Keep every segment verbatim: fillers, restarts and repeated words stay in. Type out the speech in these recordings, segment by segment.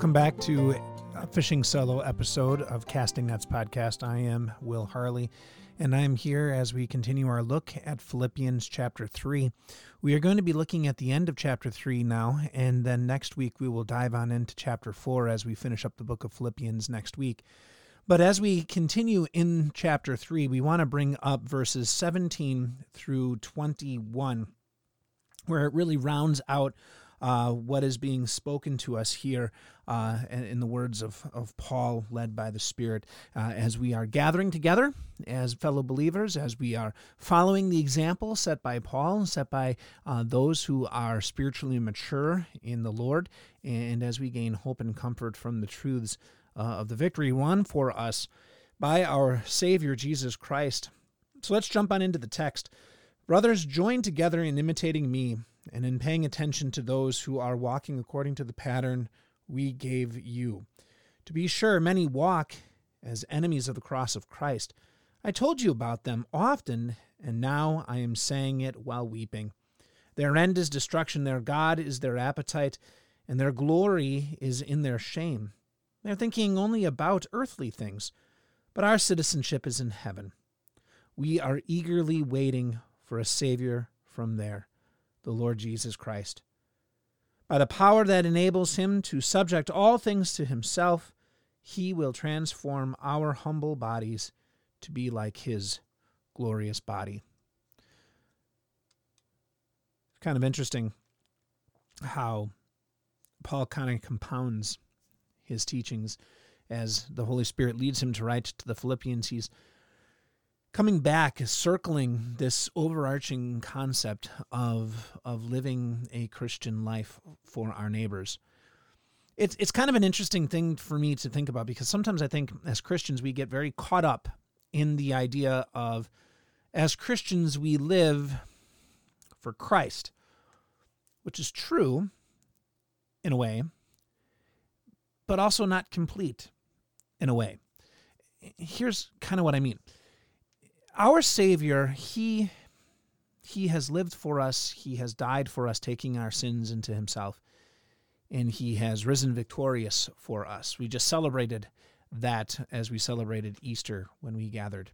Welcome back to a fishing solo episode of Casting Nets Podcast. I am Will Harley, and I'm here as we continue our look at Philippians chapter three. We are going to be looking at the end of chapter three now, and then next week we will dive on into chapter four as we finish up the book of Philippians next week. But as we continue in chapter three, we want to bring up verses seventeen through twenty-one, where it really rounds out uh, what is being spoken to us here uh, in the words of, of Paul, led by the Spirit, uh, as we are gathering together as fellow believers, as we are following the example set by Paul, set by uh, those who are spiritually mature in the Lord, and as we gain hope and comfort from the truths Uh, of the victory won for us by our Savior, Jesus Christ. So let's jump on into the text. Brothers, join together in imitating me and in paying attention to those who are walking according to the pattern we gave you. To be sure, many walk as enemies of the cross of Christ. I told you about them often, and now I am saying it while weeping. Their end is destruction, their God is their appetite, and their glory is in their shame. They're thinking only about earthly things, but our citizenship is in heaven. We are eagerly waiting for a Savior from there, the Lord Jesus Christ. By the power that enables him to subject all things to himself, he will transform our humble bodies to be like his glorious body. It's kind of interesting how Paul kind of compounds his teachings as the Holy Spirit leads him to write to the Philippians. He's coming back, circling this overarching concept of of living a Christian life for our neighbors. It's it's kind of an interesting thing for me to think about, because sometimes I think as Christians we get very caught up in the idea of, as Christians we live for Christ, which is true in a way, but also not complete in a way. Here's kind of what I mean. Our Savior, he, he has lived for us. He has died for us, taking our sins into himself, and he has risen victorious for us. We just celebrated that as we celebrated Easter when we gathered.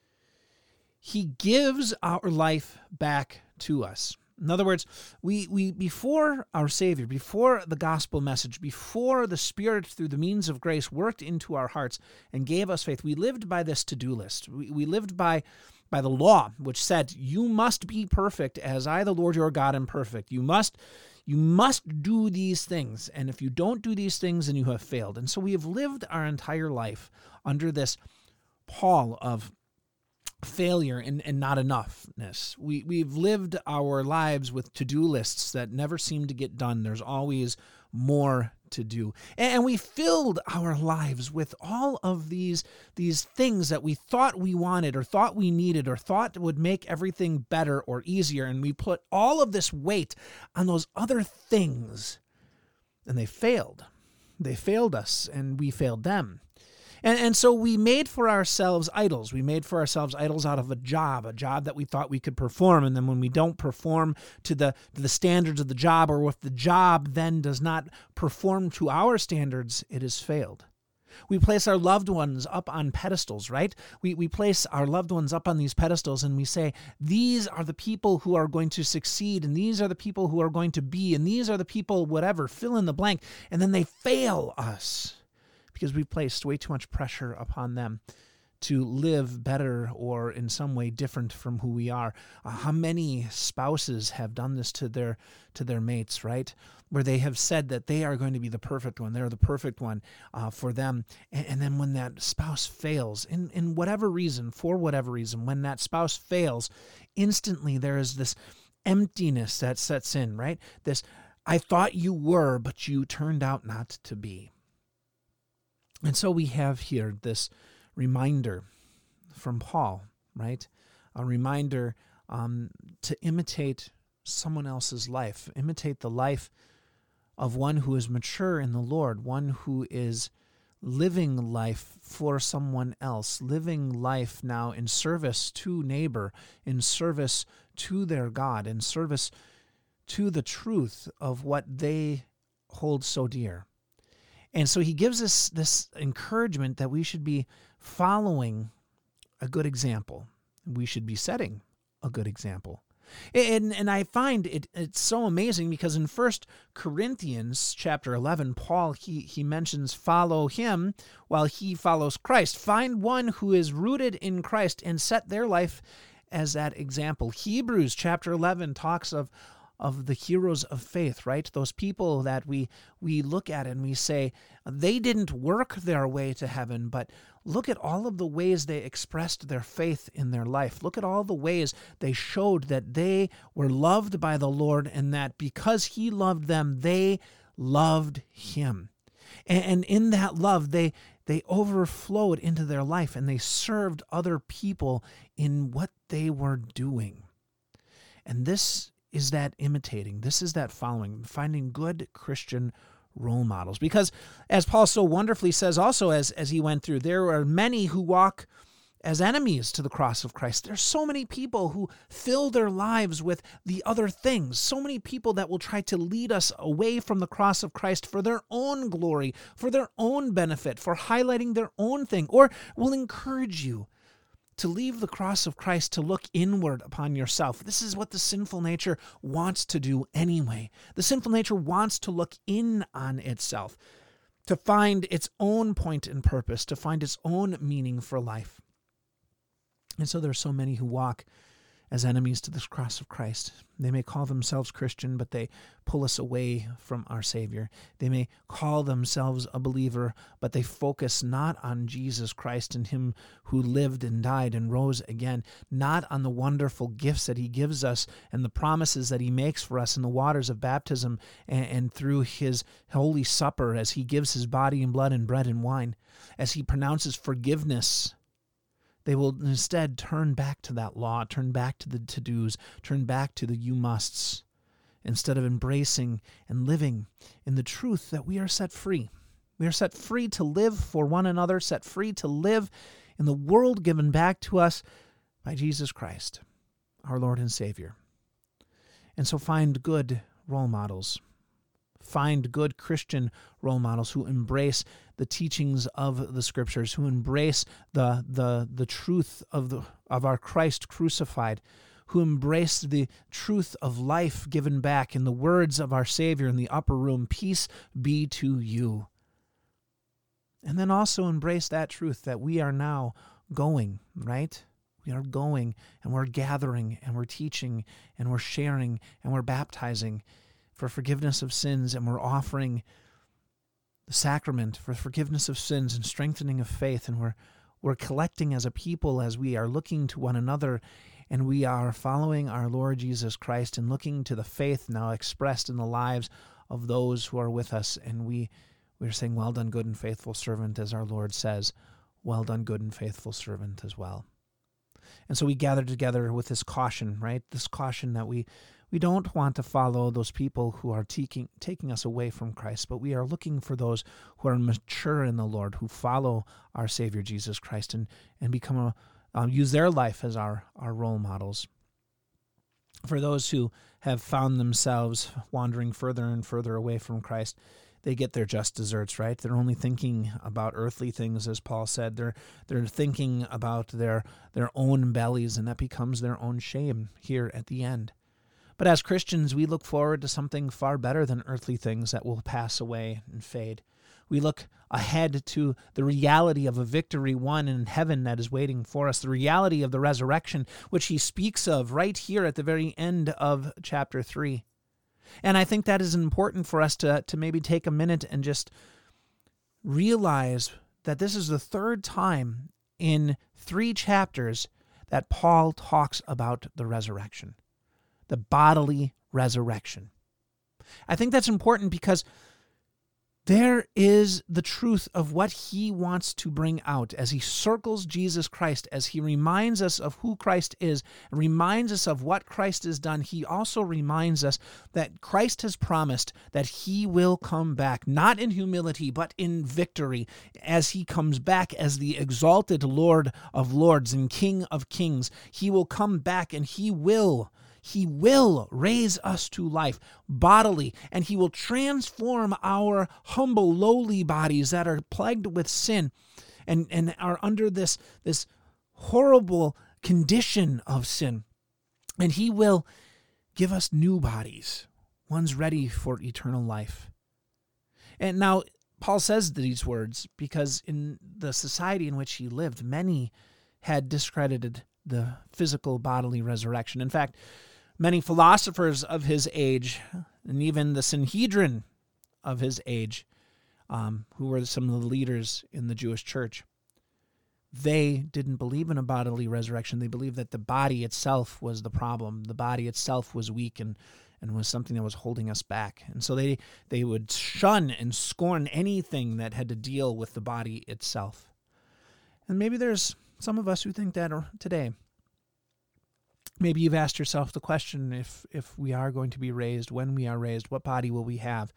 He gives our life back to us. In other words, we, we before our Savior, before the gospel message, before the Spirit through the means of grace worked into our hearts and gave us faith, we lived by this to-do list. We, we lived by, by the law, which said, you must be perfect as I, the Lord your God, am perfect. You must, you must do these things, and if you don't do these things, then you have failed. And so we have lived our entire life under this pall of failure and, and not enoughness. We, we've lived our lives with to-do lists that never seem to get done. There's always more to do. And we filled our lives with all of these, these things that we thought we wanted or thought we needed or thought would make everything better or easier. And we put all of this weight on those other things, and they failed. They failed us, and we failed them. And and so we made for ourselves idols. We made for ourselves idols out of a job, a job that we thought we could perform. And then when we don't perform to the to the standards of the job, or if the job then does not perform to our standards, it has failed. We place our loved ones up on pedestals, right? We we place our loved ones up on these pedestals, and we say, these are the people who are going to succeed, and these are the people who are going to be, and these are the people, whatever, fill in the blank. And then they fail us, because we placed way too much pressure upon them to live better or in some way different from who we are. Uh, how many spouses have done this to their to their mates, right? Where they have said that they are going to be the perfect one, they're the perfect one uh, for them. And, and then when that spouse fails, in, in whatever reason, for whatever reason, when that spouse fails, instantly there is this emptiness that sets in, right? This, I thought you were, but you turned out not to be. And so we have here this reminder from Paul, right? A reminder um, to imitate someone else's life, imitate the life of one who is mature in the Lord, one who is living life for someone else, living life now in service to neighbor, in service to their God, in service to the truth of what they hold so dear. And so he gives us this encouragement that we should be following a good example. We should be setting a good example. And and I find it it's so amazing because in First Corinthians chapter eleven, Paul, he, he mentions follow him while he follows Christ. Find one who is rooted in Christ and set their life as that example. Hebrews chapter eleven talks of of the heroes of faith, right? Those people that we we look at and we say, they didn't work their way to heaven, but look at all of the ways they expressed their faith in their life. Look at all the ways they showed that they were loved by the Lord and that because he loved them, they loved him. And, and in that love, they they overflowed into their life and they served other people in what they were doing. And this is that imitating. This is that following, finding good Christian role models. Because as Paul so wonderfully says also as, as he went through, there are many who walk as enemies to the cross of Christ. There's so many people who fill their lives with the other things. So many people that will try to lead us away from the cross of Christ for their own glory, for their own benefit, for highlighting their own thing, or will encourage you to leave the cross of Christ to look inward upon yourself. This is what the sinful nature wants to do anyway. The sinful nature wants to look in on itself, to find its own point and purpose, to find its own meaning for life. And so there are so many who walk as enemies to this cross of Christ. They may call themselves Christian, but they pull us away from our Savior. They may call themselves a believer, but they focus not on Jesus Christ and him who lived and died and rose again, not on the wonderful gifts that he gives us and the promises that he makes for us in the waters of baptism and, and through his holy supper as he gives his body and blood and bread and wine, as he pronounces forgiveness. They will instead turn back to that law, turn back to the to-dos, turn back to the you-musts, instead of embracing and living in the truth that we are set free. We are set free to live for one another, set free to live in the world given back to us by Jesus Christ, our Lord and Savior. And so find good role models. Find good Christian role models who embrace the teachings of the Scriptures, who embrace the the the truth of the of our Christ crucified, who embrace the truth of life given back in the words of our Savior in the upper room, peace be to you. And then also embrace that truth that we are now going, right? We are going and we're gathering and we're teaching and we're sharing and we're baptizing for forgiveness of sins, and we're offering the sacrament for forgiveness of sins and strengthening of faith, and we're we're collecting as a people as we are looking to one another, and we are following our Lord Jesus Christ and looking to the faith now expressed in the lives of those who are with us, and we we're saying, well done, good and faithful servant, as our Lord says, well done, good and faithful servant as well. And so we gather together with this caution, right? This caution that we We don't want to follow those people who are taking taking us away from Christ, but we are looking for those who are mature in the Lord, who follow our Savior Jesus Christ and, and become a, um, use their life as our, our role models. For those who have found themselves wandering further and further away from Christ, they get their just deserts, right? They're only thinking about earthly things, as Paul said. They're they're thinking about their their own bellies, and that becomes their own shame here at the end. But as Christians, we look forward to something far better than earthly things that will pass away and fade. We look ahead to the reality of a victory won in heaven that is waiting for us, the reality of the resurrection, which he speaks of right here at the very end of chapter three. And I think that is important for us to, to maybe take a minute and just realize that this is the third time in three chapters that Paul talks about the resurrection. The bodily resurrection. I think that's important because there is the truth of what he wants to bring out as he circles Jesus Christ, as he reminds us of who Christ is, and reminds us of what Christ has done. He also reminds us that Christ has promised that he will come back, not in humility, but in victory, as he comes back as the exalted Lord of lords and King of kings. He will come back and he will He will raise us to life bodily, and he will transform our humble, lowly bodies that are plagued with sin and, and are under this, this horrible condition of sin. And he will give us new bodies, ones ready for eternal life. And now, Paul says these words because in the society in which he lived, many had discredited the physical bodily resurrection. In fact, many philosophers of his age, and even the Sanhedrin of his age, um, who were some of the leaders in the Jewish church, they didn't believe in a bodily resurrection. They believed that the body itself was the problem. The body itself was weak and, and was something that was holding us back. And so they, they would shun and scorn anything that had to deal with the body itself. And maybe there's some of us who think that today. Maybe you've asked yourself the question, if if we are going to be raised, when we are raised, what body will we have?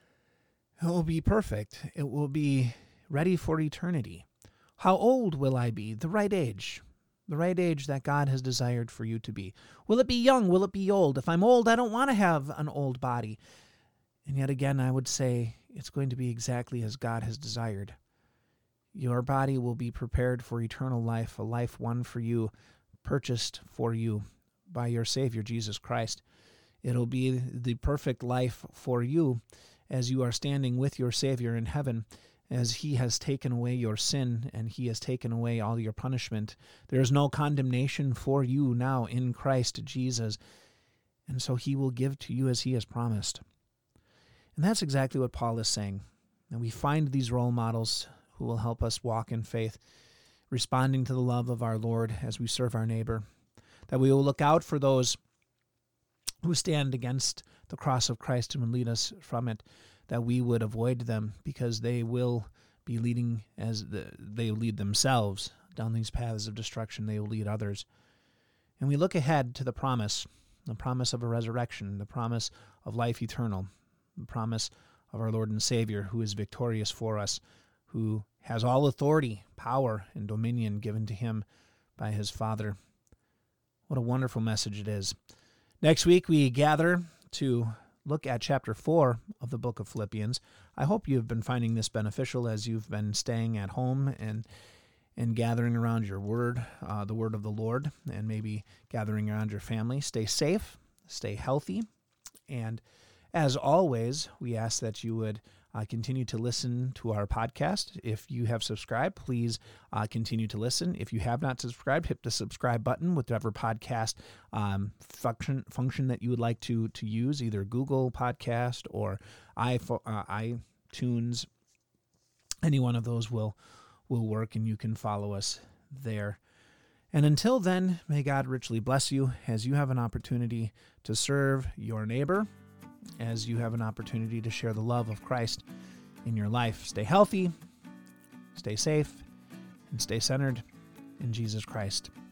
It will be perfect. It will be ready for eternity. How old will I be? The right age. The right age that God has desired for you to be. Will it be young? Will it be old? If I'm old, I don't want to have an old body. And yet again, I would say it's going to be exactly as God has desired. Your body will be prepared for eternal life, a life won for you, purchased for you by your Savior, Jesus Christ. It'll be the perfect life for you as you are standing with your Savior in heaven, as he has taken away your sin and he has taken away all your punishment. There is no condemnation for you now in Christ Jesus, and so he will give to you as he has promised. And that's exactly what Paul is saying. And we find these role models who will help us walk in faith, responding to the love of our Lord as we serve our neighbor, that we will look out for those who stand against the cross of Christ and will lead us from it, that we would avoid them because they will be leading as the, they lead themselves down these paths of destruction. They will lead others. And we look ahead to the promise, the promise of a resurrection, the promise of life eternal, the promise of our Lord and Savior who is victorious for us, who has all authority, power, and dominion given to him by his Father. What a wonderful message it is. Next week, we gather to look at chapter four of the book of Philippians. I hope you've been finding this beneficial as you've been staying at home and and gathering around your word, uh, the word of the Lord, and maybe gathering around your family. Stay safe, stay healthy, and as always, we ask that you would Uh, continue to listen to our podcast. If you have subscribed, please uh, continue to listen. If you have not subscribed, hit the subscribe button with whatever podcast um, function function that you would like to to use, either Google Podcast or iPhone, uh, iTunes. Any one of those will will work, and you can follow us there. And until then, may God richly bless you as you have an opportunity to serve your neighbor, as you have an opportunity to share the love of Christ in your life. Stay healthy, stay safe, and stay centered in Jesus Christ.